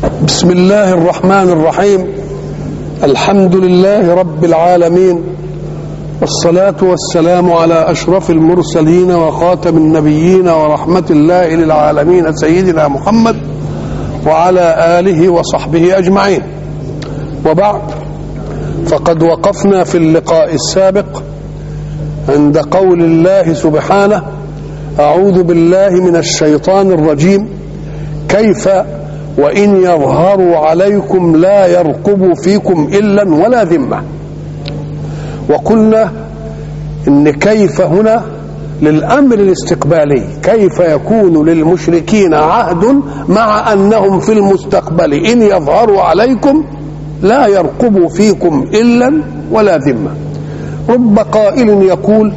بسم الله الرحمن الرحيم. الحمد لله رب العالمين، والصلاة والسلام على أشرف المرسلين وخاتم النبيين ورحمة الله للعالمين سيدنا محمد وعلى آله وصحبه أجمعين. وبعد، فقد وقفنا في اللقاء السابق عند قول الله سبحانه: أعوذ بالله من الشيطان الرجيم، كيف وإن يظهروا عليكم لا يرقبوا فيكم إلا ولا ذمة. وقلنا إن كيف هنا للأمر الاستقبالي، كيف يكون للمشركين عهد مع أنهم في المستقبل إن يظهروا عليكم لا يرقبوا فيكم إلا ولا ذمة. رب قائل يقول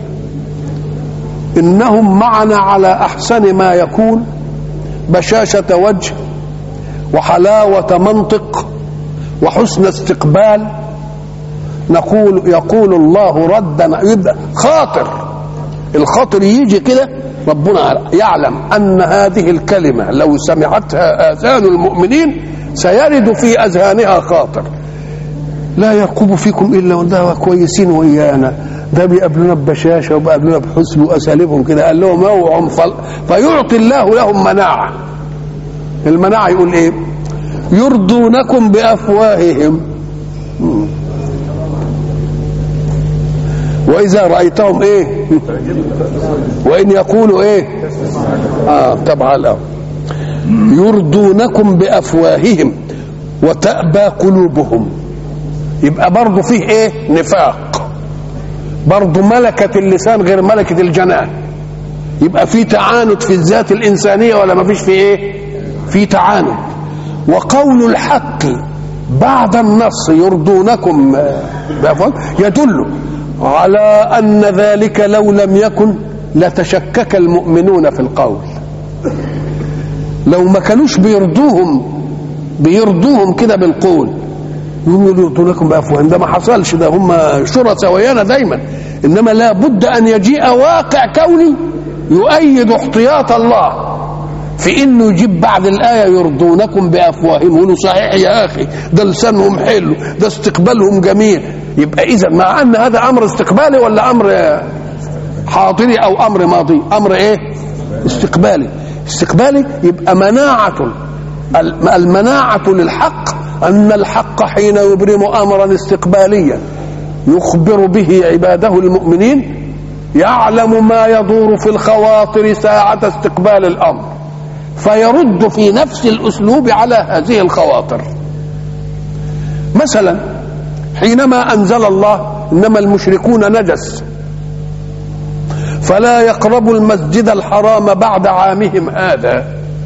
إنهم معنا على أحسن ما يكون، بشاشة وجه وحلاوة منطق وحسن استقبال. يقول الله ردا، يبدأ الخاطر يجي كده، ربنا يعلم أن هذه الكلمة لو سمعتها آذان المؤمنين سيرد في أذهانها خاطر: لا يرقب فيكم إلا وده كويسين وإيانا، ده بيقابلونا ببشاشة وبيقابلونا بحسن وأساليبهم كده. قال لهم اوعوا، فيعطي الله لهم مناعة. المناعة يقول إيه؟ يرضونكم بأفواههم وإذا رأيتهم إيه؟ وإن يقولوا إيه؟ طبعا الأول يرضونكم بأفواههم وتأبى قلوبهم. يبقى برضو فيه إيه؟ نفاق. برضو ملكة اللسان غير ملكة الجنان. يبقى فيه تعاند في الذات الإنسانية ولا ما فيش فيه إيه؟ فيه تعاند. وقول الحق بعد النص يرضونكم بأفواههم يدل على أن ذلك لو لم يكن لتشكك المؤمنون في القول. لو ما كانوش بيرضوهم كده بالقول، يرضونكم بأفواههم، ده ما حصلش، ده هم شرطاء ويانا دايما. إنما لا بد أن يجيء واقع كوني يؤيد احتياط الله في انه يجيب بعد الايه يرضونكم بافواههم، يقولوا صحيح يا اخي، ده لسانهم حلو، ده استقبالهم جميل. يبقى اذا مع ان هذا امر استقبالي ولا امر حاضري او امر ماضي؟ امر ايه؟ استقبالي. يبقى المناعه للحق ان الحق حين يبرم امرا استقباليا يخبر به عباده المؤمنين يعلم ما يدور في الخواطر ساعه استقبال الامر، فيرد في نفس الأسلوب على هذه الخواطر. مثلا حينما أنزل الله إنما المشركون نجس فلا يقربوا المسجد الحرام بعد عامهم هذا،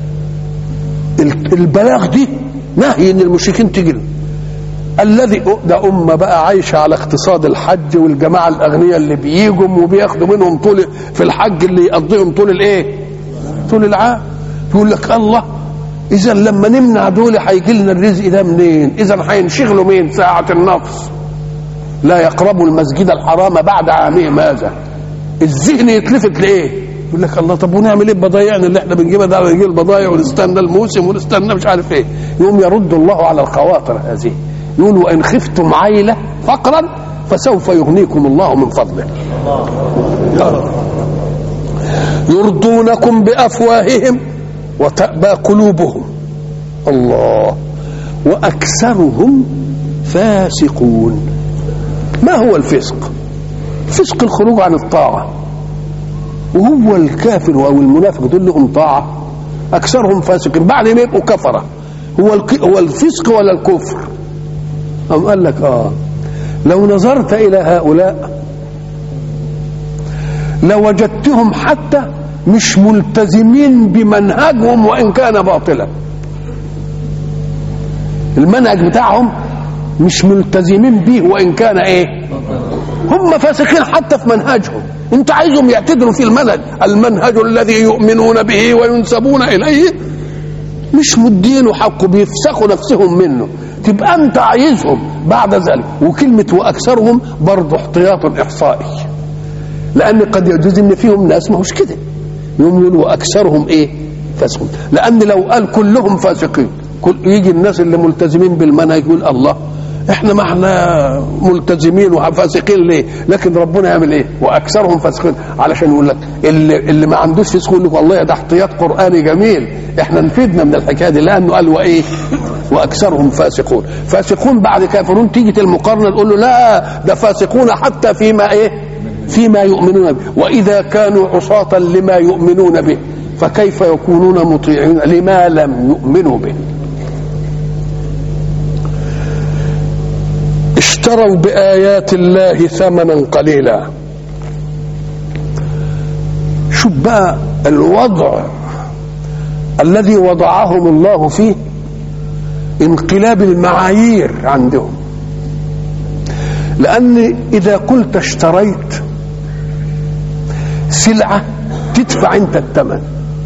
البلاغ دي نهي إن المشركين تجري. الذي ده أمة بقى عايشة على اقتصاد الحج، والجماعة الأغنياء اللي بييجوا وبياخدوا منهم طول في الحج اللي يقضيهم طول العام. يقول لك الله، إذا لما نمنع دول هيجي لنا الرزق ده منين؟ إذا هينشغلوا مين ساعة النفس؟ لا يقربوا المسجد الحرام بعد عامهم هذا. الذهن يتلفت لإيه؟ يقول لك الله، طب ونعمل إيه بضايعنا اللي إحنا بنجيبها ده؟ نجيب البضايع ونستنى الموسم ونستنى مش عارف إيه. يقوم يرد الله على الخواطر هذه، يقول: وإن خفتم عيلة فقرا فسوف يغنيكم الله من فضله. يرضونكم بأفواههم وتأبى قلوبهم. الله. وأكثرهم فاسقون. ما هو الفسق؟ الفسق الخروج عن الطاعة، وهو الكافر أو المنافق دول لهم طاعة. أكثرهم فاسقين، بعد ما يبقوا كفرة. هو الفسق ولا الكفر؟ أم قال لك لو نظرت إلى هؤلاء لوجدتهم حتى مش ملتزمين بمنهجهم وإن كان باطلا. المنهج بتاعهم مش ملتزمين به وإن كان إيه؟ هم فاسقين حتى في منهجهم. انت عايزهم يعتدلوا في المنهج الذي يؤمنون به وينسبون إليه، مش مدينه حقه، بيفسخوا نفسهم منه. تبقى انت عايزهم بعد ذلك. وكلمة وأكثرهم برضه احتياط إحصائي، لأن قد يجوز إن فيهم ناس ما هوش كده، يقولوا أكثرهم إيه؟ فاسقون. لأن لو قال كلهم فاسقين كل يجي الناس اللي ملتزمين بالمنهج يقول الله احنا ما احنا ملتزمين وفاسقين ليه؟ لكن ربنا يعمل ايه؟ واكثرهم فاسقين، علشان يقول لك اللي ما عندوش فسق يقول لك والله ده احتياط قراني جميل، احنا نفيدنا من الحكايه دي، لانه قال وايه؟ واكثرهم فاسقون. فاسقون بعد كافرون، تيجي المقارنه تقول له لا ده فاسقون حتى فيما ايه؟ فيما يؤمنون به، واذا كانوا عصاة لما يؤمنون به فكيف يكونون مطيعين لما لم يؤمنوا به. اشتروا بآيات الله ثمنا قليلا. شوف بقى الوضع الذي وضعهم الله فيه، انقلاب المعايير عندهم. لأن إذا قلت اشتريت سلعة تدفع أنت الثمن،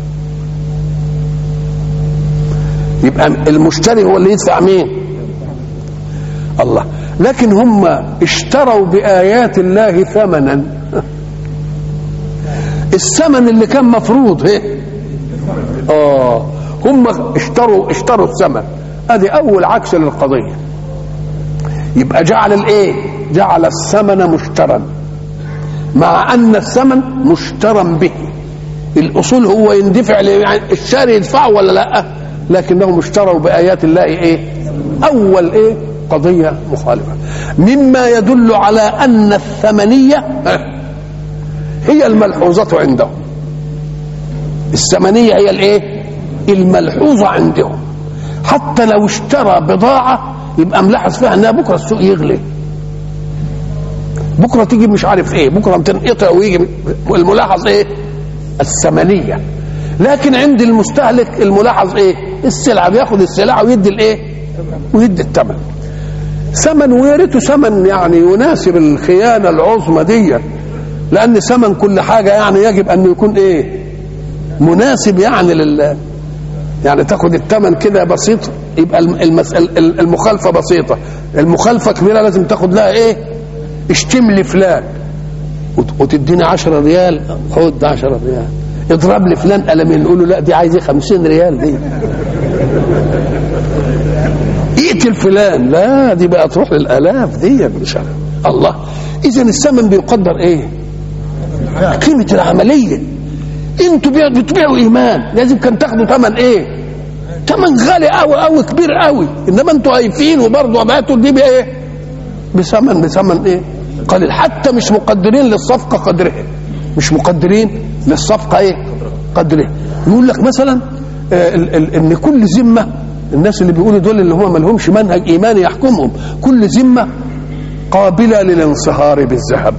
يبقى المشتري هو اللي يدفع مين؟ الله. لكن هم اشتروا بآيات الله ثمنا، الثمن اللي كان مفروض هم اشتروا الثمن. ادي اول عكس للقضيه. يبقى جعل الايه؟ جعل الثمن مشترا، مع ان الثمن مشترا به. الاصول هو يندفع، يعني الشاري يدفعه ولا لا، لكنهم اشتروا بايات الله ايه؟ اول ايه؟ قضيه مخالفه، مما يدل على ان الثمنيه هي الملحوظه عندهم. الثمنيه هي الايه؟ الملحوظه عندهم. حتى لو اشترى بضاعه يبقى ملاحظ فيها انها بكره السوق يغلي، بكره تيجي مش عارف ايه، بكره تنقطع ويجي. الملاحظ ايه؟ الثمنيه. لكن عند المستهلك الملاحظ ايه؟ السلعه، بياخد السلعه ويدي الايه؟ ويدي الثمن. ثمن، ويا ريته ثمن يعني يناسب الخيانه العظمى دي، لان ثمن كل حاجه يعني يجب ان يكون ايه؟ مناسب يعني يعني تاخد الثمن كده بسيط، يبقى المخالفه بسيطه. المخالفه كبيره لازم تاخد لها ايه؟ اشتم لي فلان وتديني 10 ريال، خد 10 ريال. اضرب لي فلان قلمين، نقول له لا دي عايزه 50 ريال دي. اقتل فلان، لا دي بقى تروح للالاف دي، مش عارف. الله. اذا الثمن بيقدر ايه؟ قيمه العمليه. انتوا بتبيعوا ايمان، لازم كان تاخدوا ثمن ايه؟ ثمن غالي قوي قوي، كبير قوي. انما انتوا هايفين وبرضه بعتوا دي بايه؟ بثمن ايه؟ قليل. حتى مش مقدرين للصفقه قدرها، مش مقدرين للصفقه ايه؟ قدرها. يقول لك مثلا ان كل ذمه، الناس اللي بيقولوا دول اللي هم ما لهمش منهج ايماني يحكمهم، كل ذمه قابله للانصهار بالذهب.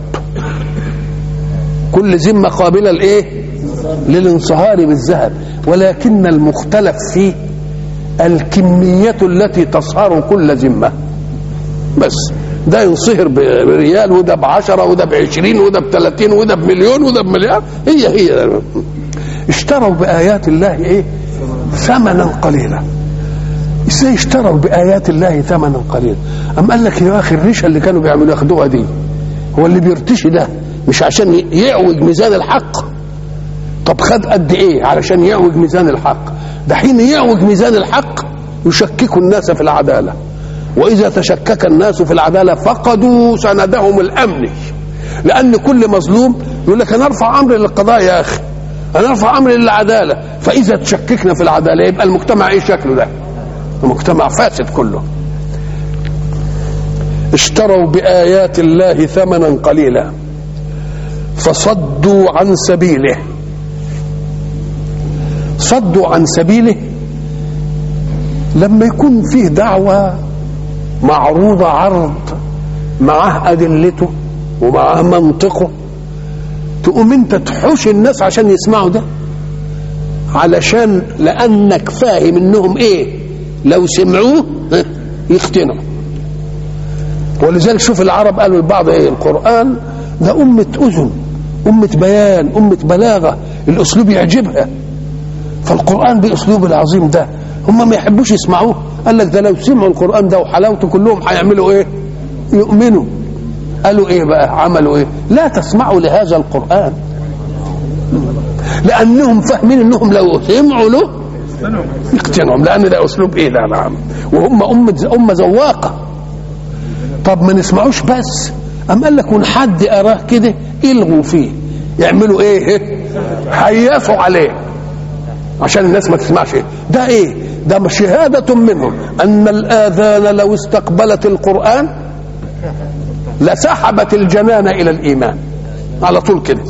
كل ذمه قابله لايه؟ للانصهار بالذهب. ولكن المختلف فيه الكمية التي تصهر كل ذمة. بس ده ينصهر بريال، وده ب10، وده ب20، وده ب30، وده بمليون، وده بمليار. هي اشتروا بآيات الله ايه؟ ثمنا قليلا. ازاي اشتروا بآيات الله ثمنا قليلا؟ أم قال لك يا اخي الريشه اللي كانوا بيعملوا ياخدوها دي، هو اللي بيرتشي ده مش عشان يعوج ميزان الحق؟ طب خد قد ايه علشان يعوج ميزان الحق؟ ده حين يعوج ميزان الحق يشكك الناس في العداله، واذا تشكك الناس في العداله فقدوا سندهم الامني. لان كل مظلوم يقول لك انا ارفع امري للقضاء يا اخي، انا ارفع امري للعداله. فاذا تشككنا في العداله يبقى المجتمع ايه شكله؟ ده المجتمع فاسد كله. اشتروا بايات الله ثمنا قليلا فصدوا عن سبيله. صدوا عن سبيله لما يكون فيه دعوة معروضة عرض معاه أدلته ومعاه منطقه، تقوم انت تحوش الناس عشان يسمعوا ده، علشان لأنك فاهم انهم ايه؟ لو سمعوه يختنوا. ولذلك شوف العرب قالوا البعض ايه؟ القرآن ده أمة أذن، أمة بيان، أمة بلاغة، الأسلوب يعجبها. فالقرآن بأسلوب العظيم ده هم ما يحبوش يسمعوه. قال لك ده لو سمعوا القرآن ده وحلاوته كلهم هيعملوا ايه؟ يؤمنوا. قالوا ايه بقى؟ عملوا ايه؟ لا تسمعوا لهذا القرآن، لأنهم فاهمين انهم لو سمعوا له يقتنعهم، لان ده اسلوب ايه ده؟ نعم. وهم امه ذواقه. طب ما نسمعوش بس، أم قال لك ونحد أراه كده يلغوا فيه، يعملوا إيه؟ حيفوا عليه عشان الناس ما تسمعش. ده إيه؟ ده شهادة منهم أن الآذان لو استقبلت القرآن لسحبت الجنان إلى الإيمان على طول كده.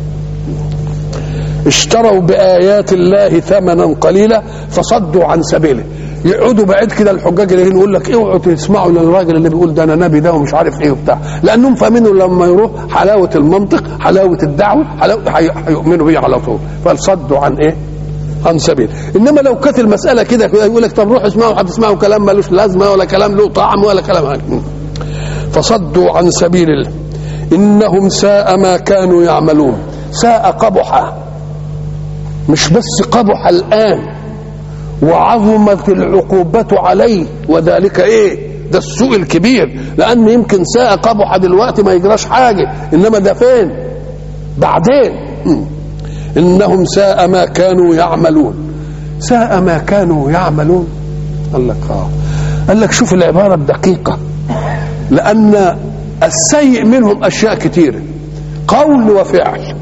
اشتروا بآيات الله ثمنا قليلا فصدوا عن سبيله. يقعدوا بعيد كده الحجاج اللي يقول لك اوعوا تسمعوا للراجل اللي بيقول ده انا نبي ده ومش عارف ايه وبتاع، لانهم فاهمين لما يروح حلاوه المنطق، حلاوه الدعوه، هيؤمنوا بيه على طول، فصدوا عن ايه؟ عن سبيل. انما لو كانت المساله كده يقول لك طب روحوا اسمعوا، هتسمعوا كلام ملوش لازمه ولا كلام له طعم ولا كلام. فصدوا عن سبيل الله انهم ساء ما كانوا يعملون. ساء قبح، مش بس قبح الآن وعظمت العقوبة عليه، وذلك ايه؟ ده السوء الكبير، لأن يمكن ساء قبح دلوقتي ما يجراش حاجة، إنما ده فين؟ بعدين. إنهم ساء ما كانوا يعملون. ساء ما كانوا يعملون. قال لك شوف العبارة الدقيقة، لأن السيء منهم أشياء كتيرة، قول وفعل.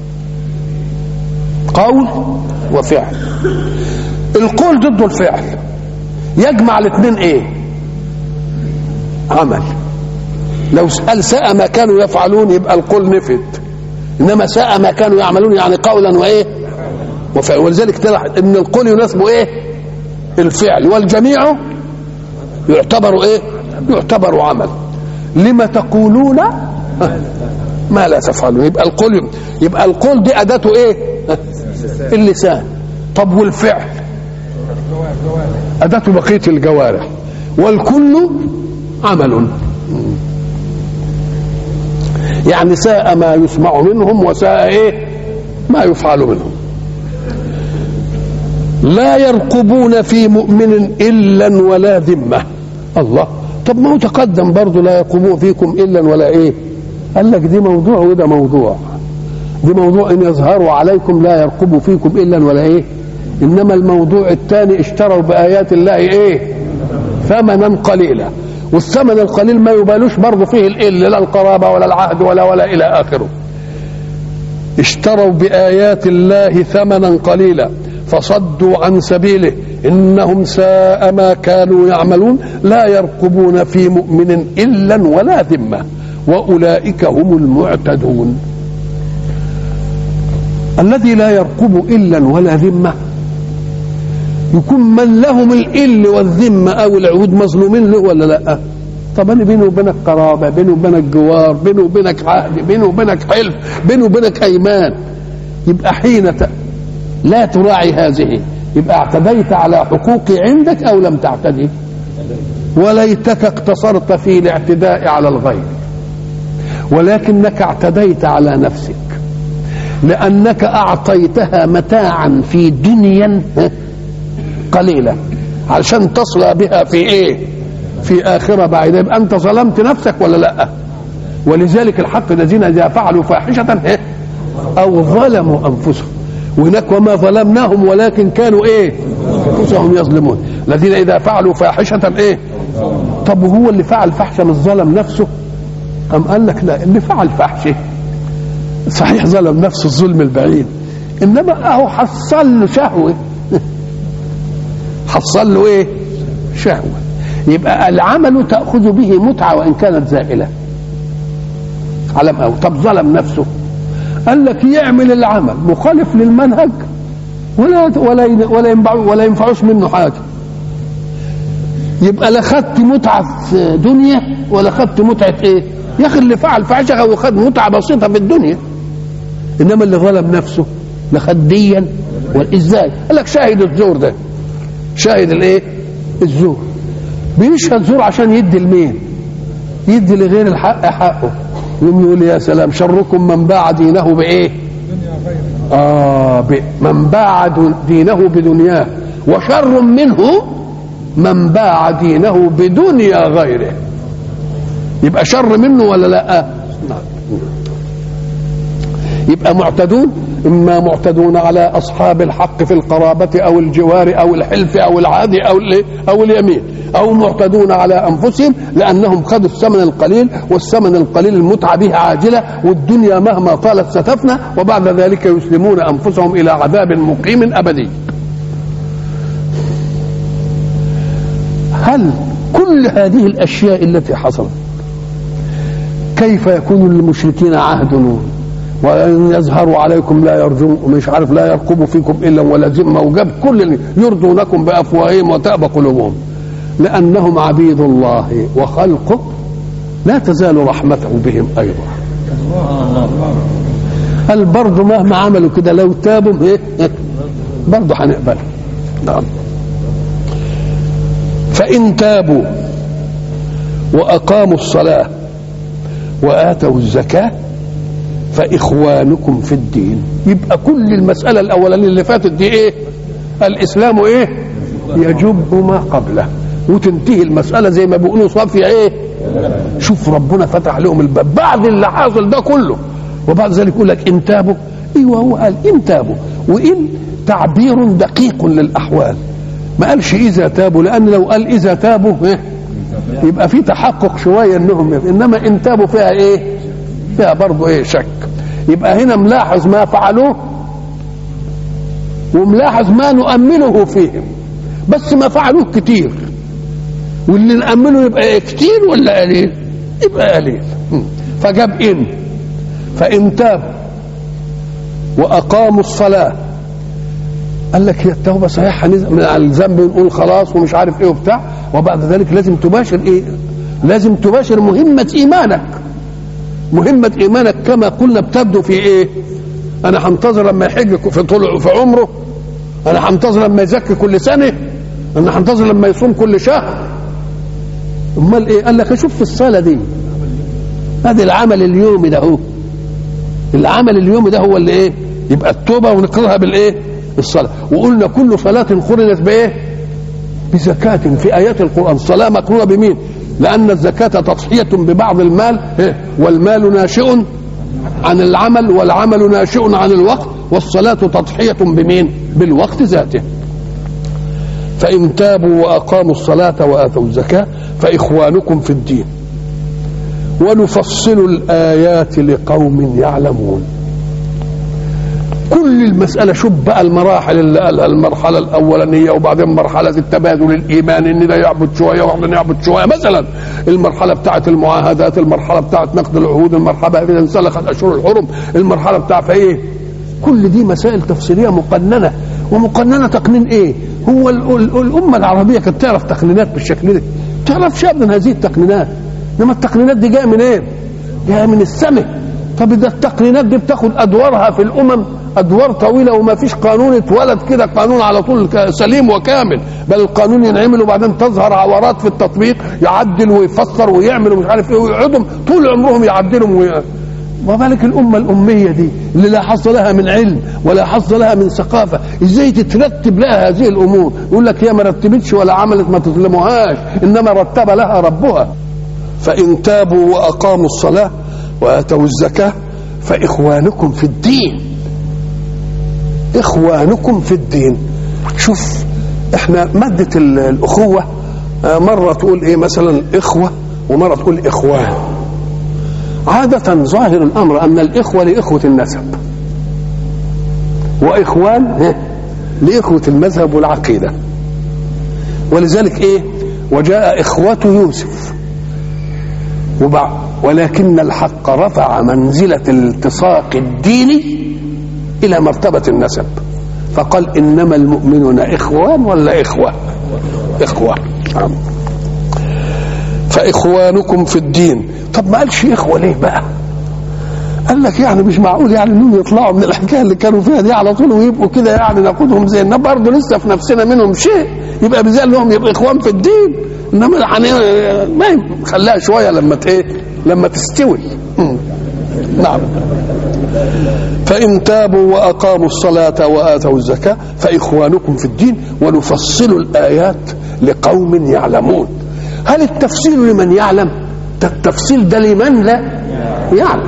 قول وفعل. القول ضد الفعل، يجمع الاثنين ايه؟ عمل. لو قال ساء ما كانوا يفعلون يبقى القول نفد، انما ساء ما كانوا يعملون يعني قولا وايه؟ وفعل. ولذلك تلاحظ ان القول يناسبه ايه؟ الفعل، والجميع يعتبر ايه؟ يعتبر عمل. لما تقولون ما لا تفعلون. يبقى القول دي اداته ايه؟ اللسان. طب والفعل أداة بقية الجوارح، والكل عمل. يعني ساء ما يسمع منهم وساء ايه؟ ما يفعل منهم. لا يرقبون في مؤمن إلا ولا ذمة. الله، طب ما هو تقدم برضه لا يرقبون فيكم إلا ولا ايه؟ قال لك دي موضوع وده موضوع. دي موضوع ان يظهروا عليكم لا يرقبوا فيكم الا ولا ايه؟ انما الموضوع الثاني اشتروا بايات الله ايه؟ ثمنا قليلا. والثمن القليل ما يبالوش برضه فيه لا القرابه ولا العهد ولا الى اخره. اشتروا بايات الله ثمنا قليلا فصدوا عن سبيله انهم ساء ما كانوا يعملون. لا يرقبون في مؤمن الا ولا ذمه واولئك هم المعتدون. الذي لا يرقب إلا ولا ذمة يكون من لهم الإل والذمة أو العهود مظلومين له ولا لا؟ طب أنا بيني وبينك قرابة، بيني وبينك جوار، بيني وبينك عهد، بيني وبينك حلف، بيني وبينك أيمان. يبقى حين لا تراعي هذه يبقى اعتديت على حقوقي عندك أو لم تعتدي؟ وليتك اقتصرت في الاعتداء على الغير، ولكنك اعتديت على نفسك، لأنك أعطيتها متاعا في دنيا قليلة علشان تصل بها في إيه؟ في آخرة بعيدة. يبقى أنت ظلمت نفسك ولا لأ؟ ولذلك الحق الذين إذا فعلوا فاحشة أو ظلموا أنفسهم، وهناك وما ظلمناهم ولكن كانوا إيه؟ أنفسهم يظلمون. الذين إذا فعلوا فاحشة إيه؟ طب وهو اللي فعل فحشة مش ظلم نفسه؟ أم قال لك لا، اللي فعل فحشة صحيح ظلم نفسه الظلم البعيد، انما اهو حصل له شهوه حصل له ايه؟ شهوه. يبقى العمل تاخذ به متعه وان كانت زائله علم. او طب ظلم نفسه، قال لك يعمل العمل مخالف للمنهج ولا ينفعوش منه حاجه. يبقى لا خدت متعه في دنيا ولا خدت متعه ايه؟ يا اخي اللي فعل فحشه وخد متعه بسيطه في الدنيا، انما اللي ظلم نفسه لخد ديا. ازاي؟ قال لك شاهد الزور ده، شاهد الايه؟ الزور بيشهد زور عشان يدي لمين؟ يدي لغير الحق حقه. يقوم يقول يا سلام شركم من باع دينه بايه؟ من باع دينه بدنياه، وشر منه من باع دينه بدنيا غيره. يبقى شر منه ولا لا؟ يبقى معتدون، إما معتدون على أصحاب الحق في القرابة أو الجوار أو الحلف أو العهد أو اليمين، أو معتدون على أنفسهم لأنهم خدوا الثمن القليل، والثمن القليل المتعة به عاجلة، والدنيا مهما طالت ستفنى، وبعد ذلك يسلمون أنفسهم إلى عذاب مقيم أبدي. هل كل هذه الأشياء التي حصلت كيف يكون للمشركين عهد وإن يظهروا عليكم لا يرجون ومش عارف لا يرقبوا فيكم إلا ولا ذمة، وجاب كل يرضونكم بأفواههم وتأبى قلوبهم؟ لأنهم عبيد الله وخلقه لا تزال رحمته بهم أيضا. هل برضه مهما عملوا كده لو تابوا برضه هنقبل. نعم. فإن تابوا وأقاموا الصلاة وآتوا الزكاة فإخوانكم في الدين. يبقى كل المسألة الأولانية اللي فاتت دي إيه؟ الإسلام إيه؟ يجب ما قبله، وتنتهي المسألة زي ما بيقولوا صافية إيه؟ شوف ربنا فتح لهم الباب بعد اللي حاصل ده كله، وبعد ذلك يقول لك إن تابوا. أيوه هو قال إن تابوا، وإن تعبير دقيق للأحوال، ما قالش إذا تابوا، لأن لو قال إذا تابوا إيه؟ يبقى في تحقق شوية إنهم إنما إن تابوا فيها إيه؟ فيها برضه إيه؟ شك. يبقى هنا ملاحظ ما فعلوه وملاحظ ما نؤمله فيهم، بس ما فعلوه كتير، واللي نأمله يبقى إيه؟ كتير ولا قليل؟ يبقى قليل. فجاب إن، فإن تابوا وأقاموا الصلاة. قال لك هي التوبة صحيح من الذنب ونقول خلاص ومش عارف ايه وبتاع، وبعد ذلك لازم تباشر ايه؟ لازم تباشر مهمة ايمانك. مهمة ايمانك كما قلنا بتبدو في ايه؟ انا هنتظر لما يحج في طول في عمره، انا هنتظر لما يزكي كل سنة، انا هنتظر لما يصوم كل شهر. امال ايه؟ قال لك اشوف في الصلاة دي، هذا العمل اليومي ده، هو العمل اليومي ده هو اللي ايه؟ يبقى التوبة ونقرها بالايه؟ الصلاة. وقلنا كل صلاة قرنت بايه؟ بزكاة. في آيات القرآن الصلاة مقرونة بمين؟ لأن الزكاة تضحية ببعض المال، والمال ناشئ عن العمل، والعمل ناشئ عن الوقت، والصلاة تضحية بمين؟ بالوقت ذاته. فإن تابوا وأقاموا الصلاة وآتوا الزكاة فإخوانكم في الدين ونفصل الآيات لقوم يعلمون. كل المسألة شوف بقى المراحل اللي قالها، المرحلة الأولانية وبعدين مرحلة التبادل الإيماني، إن ده يعبد شوية وإحنا نعبد شوية مثلا، المرحلة بتاعة المعاهدات، المرحلة بتاعة نقد العهود، المرحلة إذا انسلخت أشهر الحرم، المرحلة بتاعة إيه؟ كل دي مسائل تفصيلية مقننة. ومقننة تقنين إيه؟ هو الأمة العربية كانت تعرف تقنينات بالشكل ده؟ تعرف شيء من هذه التقنينات، إنما التقنينات دي جاية من إيه؟ جاية من السماء. طب إذا التقنينات دي بتاخد أدوارها في الأمم أدوار طويلة، وما فيش قانون اتولد كده قانون على طول سليم وكامل، بل القانون ينعمل وبعدين تظهر عورات في التطبيق، يعدل ويفسر ويعمل ومش عارف ايه، ويقعدوا طول عمرهم يعدلوا. وما بالك الأمة الأمية دي اللي لا حظ لها من علم ولا حظ لها من ثقافة، ازاي تترتب لها هذه الأمور؟ يقول لك هي ما رتبتش ولا عملت، ما تظلموهاش، إنما رتب لها ربها. فإن تابوا وأقاموا الصلاة وآتوا الزكاة فإخوانكم في الدين. إخوانكم في الدين. شوف احنا مادة الأخوة مرة تقول ايه مثلا إخوة، ومرة تقول إخوان. عادة ظاهر الأمر أن الإخوة لإخوة النسب، وإخوان لإخوة المذهب والعقيدة. ولذلك ايه؟ وجاء إخوة يوسف، ولكن الحق رفع منزلة الالتصاق الديني إلى مرتبة النسب، فقال إنما المؤمنون إخوان ولا إخوة؟ إخوة. فإخوانكم في الدين. طب ما قالش إخوة ليه بقى؟ قال لك يعني مش معقول يعني انهم يطلعوا من الحكايه اللي كانوا فيها دي على طول ويبقوا كده يعني ناخدهم زي الناس، برضه لسه في نفسنا منهم شيء، يبقى بزال لهم يبقى إخوان في الدين. انما ما خلاها شويه لما تستوي. نعم. فإن تابوا وأقاموا الصلاة وآتوا الزكاة فإخوانكم في الدين ونفصل الآيات لقوم يعلمون. هل التفصيل لمن يعلم؟ التفصيل ده لمن لا يعلم.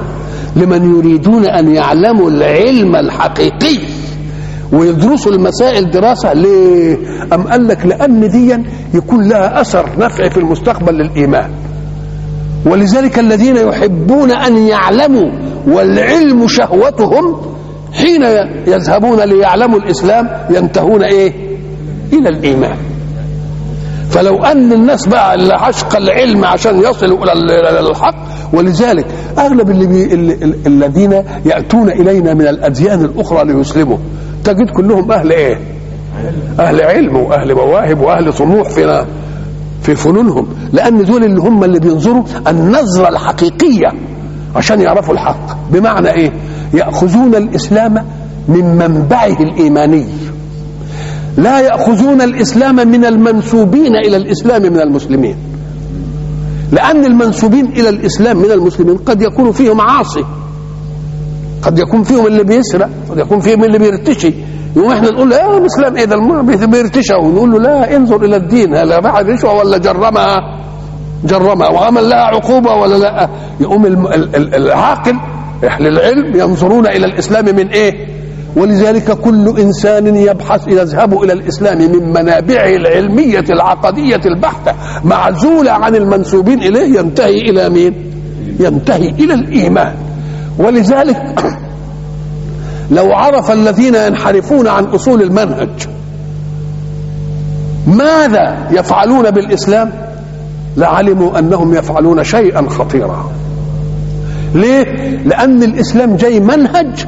لمن يريدون أن يعلموا العلم الحقيقي ويدرسوا المسائل دراسة. ليه؟ أم قال لك لأن دي يكون لها أثر نفع في المستقبل للإيمان. ولذلك الذين يحبون أن يعلموا والعلم شهوتهم حين يذهبون ليعلموا الإسلام ينتهون إيه؟ إلى الإيمان. فلو أن الناس بقى اللي عشق العلم عشان يصلوا إلى الحق، ولذلك أغلب الذين يأتون إلينا من الأديان الأخرى ليسلموا تجد كلهم أهل إيه؟ أهل علم وأهل مواهب وأهل طموح في فنونهم، لأن دول اللي هم اللي بينظروا النظرة الحقيقية عشان يعرفوا الحق. بمعنى إيه؟ يأخذون الإسلام من منبعه الإيماني، لا يأخذون الإسلام من المنسوبين إلى الإسلام من المسلمين، لأن المنسوبين إلى الإسلام من المسلمين قد يكون فيهم عاصي، قد يكون فيهم اللي بيسرق، قد يكون فيهم اللي بيرتشي. يوم احنا نقول له يا الإسلام ايه ده بيرتشى، ونقول له لا انظر إلى الدين، هل باع رشوة ولا جرمها وعمل لها عقوبة ولا لا؟ يقوم العاقل أهل العلم ينظرون إلى الإسلام من إيه؟ ولذلك كل إنسان يبحث يذهب إلى الإسلام من منابعه العلمية العقدية البحتة معزولة عن المنسوبين إليه ينتهي إلى مين؟ ينتهي إلى الإيمان. ولذلك لو عرف الذين ينحرفون عن أصول المنهج ماذا يفعلون بالإسلام لعلموا أنهم يفعلون شيئا خطيرا. ليه؟ لأن الإسلام جاي منهج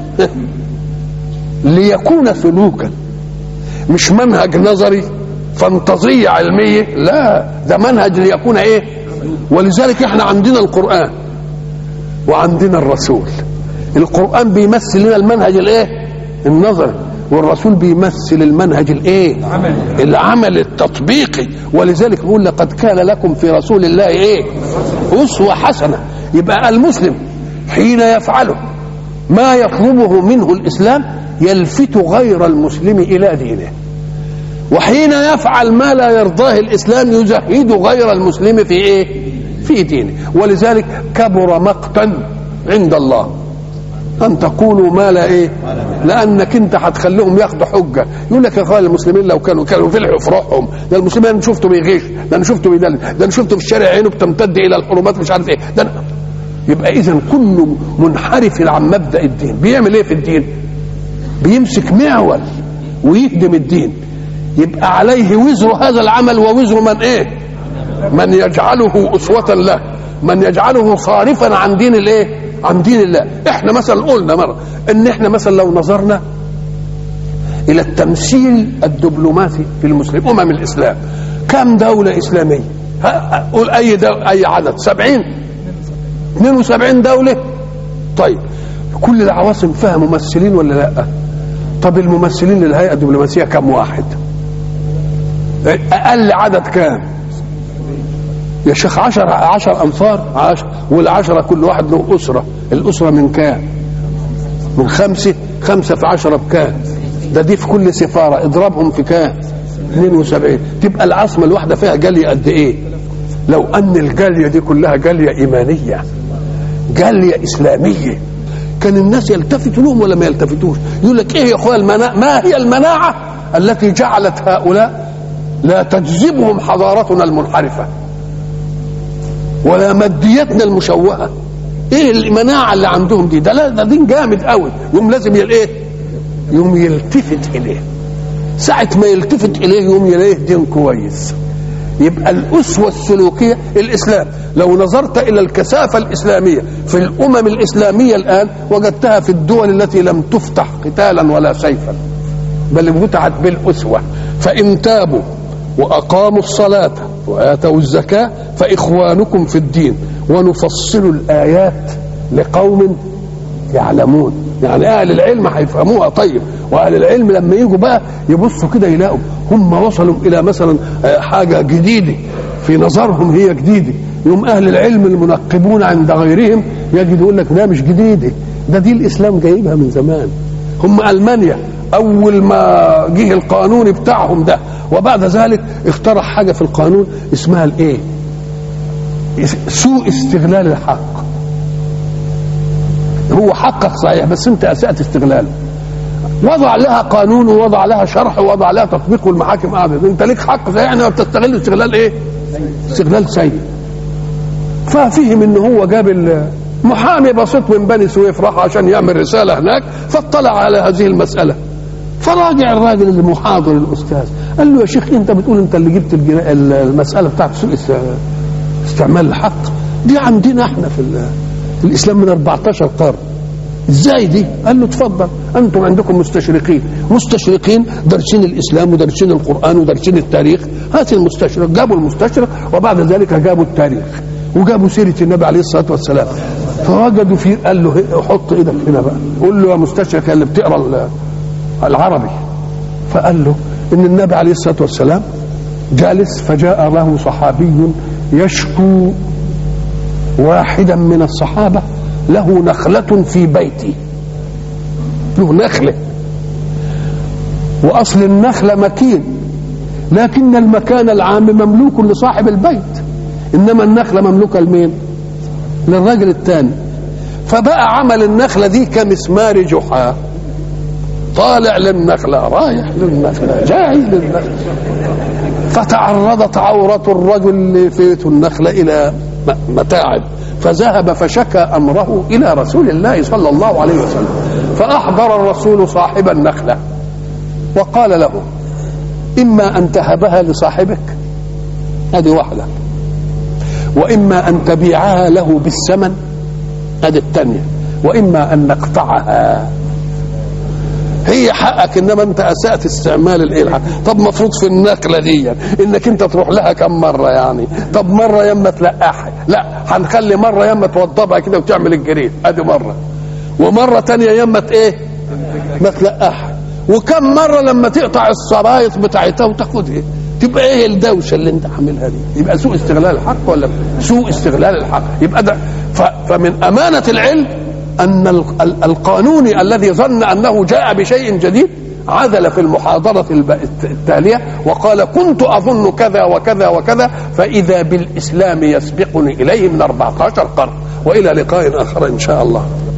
ليكون سلوكا، مش منهج نظري فانتظية علمية، لا ده منهج ليكون ايه. ولذلك احنا عندنا القرآن وعندنا الرسول. القرآن بيمثل لنا المنهج الايه النظري، والرسول بيمثل المنهج الايه العمل التطبيقي. ولذلك بيقول لقد كان لكم في رسول الله ايه أسوة حسنة. يبقى المسلم حين يفعله ما يطلبه منه الإسلام يلفت غير المسلم إلى دينه، وحين يفعل ما لا يرضاه الإسلام يزهد غير المسلم في إيه؟ في دينه. ولذلك كبر مقتا عند الله أن تقولوا ما لا إيه، لأنك أنت هتخليهم ياخدوا حجة. يقول لك يا أخوان المسلمين لو كانوا فلحوا في روحهم، ده المسلمين أنا شفته بيغش، ده أنا شفته بيدل، ده أنا شفته في الشارع عينه بتمتد إلى الحرمات مش عارف إيه ده. يبقى إذن كل منحرف عن مبدأ الدين بيعمل إيه في الدين؟ بيمسك معول ويهدم الدين. يبقى عليه وزر هذا العمل ووزر من ايه؟ من يجعله أسوة له، من يجعله صارفا عن دين الايه؟ عن دين الله. احنا مثلا قلنا مرة ان احنا مثلا لو نظرنا الى التمثيل الدبلوماسي في المسلمين الاسلام، كم دولة اسلامية؟ قول اي دولة، اي عدد، 70 72 دولة. طيب كل العواصم فيها ممثلين ولا لا؟ طب الممثلين للهيئة الدبلوماسية كم واحد؟ أقل عدد كام يا شيخ؟ 10 أنفار، 10، والعشرة كل واحد له أسرة. الأسرة من كام؟ من 5 في 10 بكام؟ ده دي في كل سفارة اضربهم في كام؟ 72. تبقى العاصمة الواحدة فيها جالية قد إيه؟ لو أن الجالية دي كلها جالية إيمانية، جالية إسلامية، كان الناس يلتفتوا لهم ولا ما يلتفتوش؟ يقول لك ايه يا اخويا ما هي المناعة التي جعلت هؤلاء لا تجذبهم حضارتنا المنحرفة ولا ماديتنا المشوهة؟ ايه المناعة اللي عندهم دي؟ ده دين جامد قوي. يوم لازم يوم يلتفت اليه، ساعة ما يلتفت اليه يوم يلاقيه دين كويس. يبقى الأسوة السلوكية الإسلام. لو نظرت إلى الكثافة الإسلامية في الأمم الإسلامية الآن وجدتها في الدول التي لم تفتح قتالا ولا سيفا، بل فتحت بالأسوة. فإن تابوا وأقاموا الصلاة وآتوا الزكاة فإخوانكم في الدين ونفصل الآيات لقوم يعلمون. يعني أهل العلم هيفهموها. طيب وأهل العلم لما يجوا بقى يبصوا كده يلاقوا هم وصلوا إلى مثلا حاجة جديدة في نظرهم هي جديدة، يوم أهل العلم المنقبون عند غيرهم يجد يقول لك ده مش جديدة، ده دي الإسلام جايبها من زمان. هم ألمانيا أول ما جه القانون بتاعهم ده، وبعد ذلك اخترع حاجة في القانون اسمها الإيه؟ سوء استغلال الحق. هو حقك صحيح بس انت اسأت استغلاله. وضع لها قانون ووضع لها شرح ووضع لها تطبيق، والمحاكم قاعده. انت ليك حق صحيح انما بتستغل استغلال ايه؟ استغلال سيء. ففهم ان هو جاب محامي بسيط من بني سويف راح عشان يعمل رساله هناك، فاطلع على هذه المساله، فراجع الراجل المحاضر الاستاذ قال له يا شيخ انت بتقول انت اللي جبت المساله بتاعت سوء استعمال الحق دي عندنا احنا في الاسلام من 14 قرن، ازاي دي؟ قال له اتفضل، انتم عندكم مستشرقين دارسين الاسلام ودارسين القران ودارسين التاريخ، هات المستشرق. جابوا المستشرق وبعد ذلك جابوا التاريخ وجابوا سيره النبي عليه الصلاه والسلام، فوجدوا فيه. قال له حط ايدك هنا بقى، قول له يا مستشرق اللي بتقرا العربي، فقال له ان النبي عليه الصلاه والسلام جالس فجاء له صحابي يشكو واحدا من الصحابه له نخلة في بيته، له نخلة، وأصل النخلة مكين، لكن المكان العام مملوك لصاحب البيت، إنما النخلة مملوكة لمين؟ للرجل الثاني. فبقى عمل النخلة دي كمسمار جحا، طالع للنخلة رايح للنخلة جاي للنخلة، فتعرضت عورة الرجل في النخلة إلى متاعب، فذهب فشكى أمره إلى رسول الله صلى الله عليه وسلم، فأحضر الرسول صاحب النخلة وقال له إما أن تهبها لصاحبك، هذه واحدة، وإما أن تبيعها له بالثمن، هذه الثانية، وإما أن نقطعها، هي حقك انما انت اسأت استعمال الالحة. طب مفروض في النقله دي انك انت تروح لها كم مره يعني؟ طب مره يما تلقحها، لا هنخلي مره يما توضبها كده وتعمل الجريد، ادي مره، ومره تانية يما ايه؟ ما تلقحها، وكم مره لما تقطع الصرايط بتاعتها وتاخدها، تبقى ايه الدوشه اللي انت عاملها دي؟ يبقى سوء استغلال الحق ولا سوء استغلال الحق؟ يبقى ده فمن امانه العلم أن القانوني الذي ظن أنه جاء بشيء جديد عدل في المحاضرة التالية وقال كنت أظن كذا وكذا وكذا، فإذا بالإسلام يسبقني إليه من 14 قرن. وإلى لقاء آخر إن شاء الله.